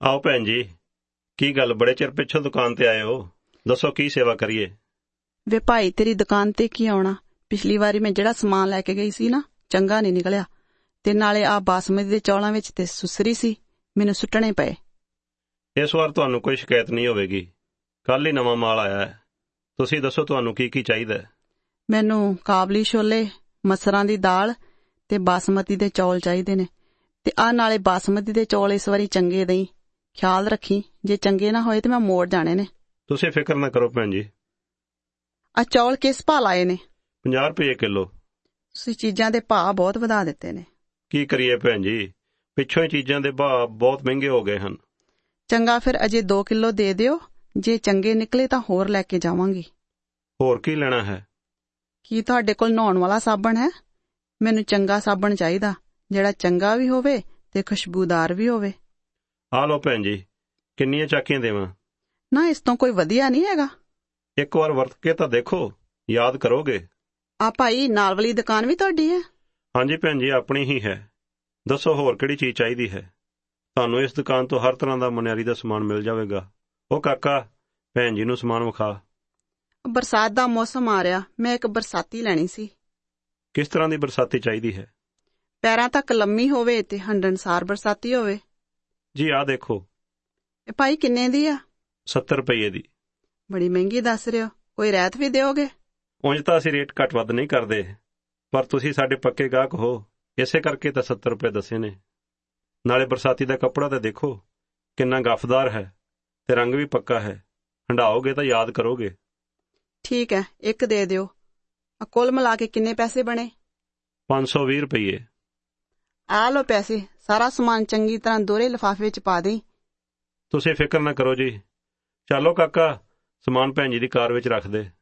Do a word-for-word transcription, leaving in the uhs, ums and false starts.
आओ भैन जी, की गल बड़े चिर पिछों दुकान ते आए हो? दसो की सेवा करिए? वे भाई तेरी दुकान ते की आउणा? पिछली वारी मैं ਜਿਹੜਾ ਸਮਾਨ ਲੈ ਕੇ ਗਈ ਸੀ ਨਾ ਚੰਗਾ ਨਹੀਂ ਨਿਕਲਿਆ ਤੇ ਨਾਲੇ ਆ ਬਾਸਮਤੀ ਦੇ ਚੌਲਾਂ ਵਿੱਚ ਤੇ ਸੁਸਰੀ ਸੀ, ਮੈਨੂੰ ਸੁੱਟਣੇ ਪਏ। ਇਸ ਵਾਰ ਤੁਹਾਨੂੰ ਕੋਈ ਸ਼ਿਕਾਇਤ ਨਹੀਂ ਹੋਵੇਗੀ। ਕੱਲ ਹੀ ਨਵਾਂ ਮਾਲ ਆਇਆ ਹੈ। ਤੁਸੀਂ ਦੱਸੋ ਤੁਹਾਨੂੰ ਕੀ ਕੀ ਚਾਹੀਦਾ ਹੈ? ਮੈਨੂੰ ਕਾਬਲੀ ਛੋਲੇ, ਮਸਰਾਂ ਦੀ ਦਾਲ ਤੇ ਬਾਸਮਤੀ ਦੇ ਚੌਲ ਚਾਹੀਦੇ ਨੇ ਤੇ ਆ ਨਾਲੇ ਬਾਸਮਤੀ ਦੇ ਚੌਲ ਇਸ ਵਾਰੀ ਚੰਗੇ ਦੇਈ, ਖਿਆਲ ਰੱਖੀ ਜੇ ਚੰਗੇ ਨਾ ਹੋਏ ਤੇ ਮੈਂ ਮੋੜ ਜਾਣੇ ਨੇ। ਤੁਸੀਂ ਫਿਕਰ ਨਾ ਕਰੋ ਭੈਣ ਜੀ। ਆ ਚੌਲ ਕਿਸ ਭਾਅ ਲਾਏ ਨੇ? ਪੰਜਾਹ ਰੁਪਏ ਕਿਲੋ। ਤੁਸੀਂ ਚੀਜ਼ਾਂ ਦੇ ਭਾਅ ਬਹੁਤ ਵਧਾ ਦਿੱਤੇ ਨੇ। ਕੀ ਕਰੀਏ ਭੈਣ ਜੀ, ਪਿੱਛੋਂ ਹੀ ਚੀਜ਼ਾਂ ਦੇ ਭਾਅ ਬਹੁਤ ਮਹਿੰਗੇ ਹੋ ਗਏ ਹਨ। ਚੰਗਾ ਫਿਰ ਅਜੇ ਦੋ ਕਿਲੋ ਦੇ ਦਿਓ, ਜੇ ਚੰਗੇ ਨਿਕਲੇ ਤਾਂ ਹੋਰ ਲੈ ਕੇ ਜਾਵਾਂਗੀ। ਹੋਰ ਕੀ ਲੈਣਾ ਹੈ? ਕੀ ਤੁਹਾਡੇ ਕੋਲ ਨਹਾਉਣ ਵਾਲਾ ਸਾਬਣ ਹੈ? ਮੈਨੂੰ ਚੰਗਾ ਸਾਬਣ ਚਾਹੀਦਾ, ਜਿਹੜਾ ਚੰਗਾ ਵੀ ਹੋਵੇ ਤੇ ਖੁਸ਼ਬੂਦਾਰ ਵੀ ਹੋਵੇ। ਆ ਲਓ ਭੈਣ ਜੀ, ਕਿੰਨੀਆਂ ਚਾਕੀਆਂ ਦੇਵਾਂ? ਨਾ ਇਸ ਤੋਂ ਕੋਈ ਵਧੀਆ ਨਹੀਂ ਹੈਗਾ। ਇੱਕ ਵਾਰ ਵਰਤ ਕੇ ਤਾਂ ਦੇਖੋ, ਯਾਦ ਕਰੋਗੇ। ਆ ਭਾਈ, ਨਾਲ ਵਾਲੀ ਦੁਕਾਨ ਵੀ ਤੁਹਾਡੀ ਹੈ? ਹਾਂਜੀ ਭੈਣ ਜੀ, ਆਪਣੀ ਹੀ ਹੈ। ਦੱਸੋ ਹੋਰ ਕਿਹੜੀ ਚੀਜ਼ ਚਾਹੀਦੀ ਹੈ? ਤੁਹਾਨੂੰ ਇਸ ਦੁਕਾਨ ਤੋਂ ਹਰ ਤਰ੍ਹਾਂ ਦਾ ਮਨਿਆਰੀ ਦਾ ਸਮਾਨ ਮਿਲ ਜਾਵੇਗਾ। ਉਹ ਕਾਕਾ, ਭੈਣ ਜੀ ਨੂੰ ਸਮਾਨ ਵਿਖਾ। ਬਰਸਾਤ ਦਾ ਮੌਸਮ ਆ ਰਿਹਾ, ਮੈਂ ਇੱਕ ਬਰਸਾਤੀ ਲੈਣੀ ਸੀ। ਕਿਸ ਤਰ੍ਹਾਂ ਦੀ ਬਰਸਾਤੀ ਚਾਹੀਦੀ ਹੈ? ਪੈਰਾਂ ਤੱਕ ਲੰਮੀ ਹੋਵੇ ਤੇ ਹੰਡਣਸਾਰ ਬਰਸਾਤੀ ਹੋਵੇ। ਜੀ ਆਹ ਦੇਖੋ। ਇਹ ਭਾਈ ਕਿੰਨੇ ਦੀ ਆ? ਸੱਤਰ ਰੁਪਏ ਦੀ। ਬੜੀ ਮਹਿੰਗੀ ਦੱਸ ਰਹੇ ਹੋ, ਕੋਈ ਰਹਿਤ ਵੀ ਦਿਓਗੇ? ਉਂਝ ਤਾਂ ਅਸੀਂ ਰੇਟ ਘੱਟ ਵੱਧ ਨਹੀਂ ਕਰਦੇ, ਪਰ ਤੁਸੀਂ ਸਾਡੇ ਪੱਕੇ ਗਾਹਕ ਹੋ, ਇਸੇ ਕਰਕੇ ਤਾਂ ਸੱਤਰ ਰੁਪਏ ਦੱਸੇ ਨੇ। ਨਾਲੇ ਬਰਸਾਤੀ ਦਾ ਕੱਪੜਾ ਤਾਂ ਦੇਖੋ, ਕਿੰਨਾ ਗੱਫਦਾਰ ਹੈ ਤੇ ਰੰਗ ਵੀ ਪੱਕਾ ਹੈ। ਹੰਡਾਓਗੇ ਤਾਂ ਯਾਦ ਕਰੋਗੇ। ਠੀਕ ਹੈ, ਇੱਕ ਦੇ ਦਿਓ। ਕੁੱਲ ਮਿਲਾ ਕੇ ਕਿੰਨੇ ਪੈਸੇ ਬਣੇ? ਪੰਜ ਸੌ ਵੀਹ ਰੁਪਏ। ਆ ਲਓ ਪੈਸੇ। ਸਾਰਾ ਸਮਾਨ ਚੰਗੀ ਤਰ੍ਹਾਂ ਦੋਹਰੇ ਲਿਫਾਫੇ ਵਿੱਚ ਪਾ ਦੇਈ। ਤੁਸੀਂ ਫਿਕਰ ਨਾ ਕਰੋ ਜੀ। ਚਲੋ ਕਾਕਾ, ਸਮਾਨ ਭੈਣ ਜੀ ਦੀ ਕਾਰ ਵਿੱਚ ਰੱਖ ਦੇ।